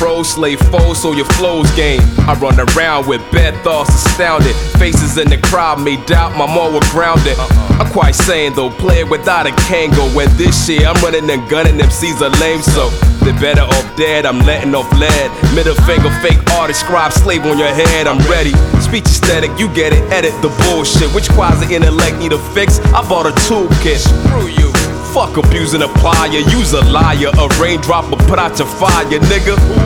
pro, slave foes, so your flows game. I run around with bad thoughts astounded. Faces in the crowd may doubt my moral grounded. I'm quite saying though, play it without a Kango. When this year I'm running and gunning, MCs are lame, so they're better off dead. I'm letting off lead. Middle finger, fake artist, scribe, slave on your head. I'm ready. Speech aesthetic, you get it, edit the bullshit. Which quasi intellect need a fix? I bought a toolkit. Screw you. Fuck abusing a plier, use a liar. A raindrop will put out your fire, nigga.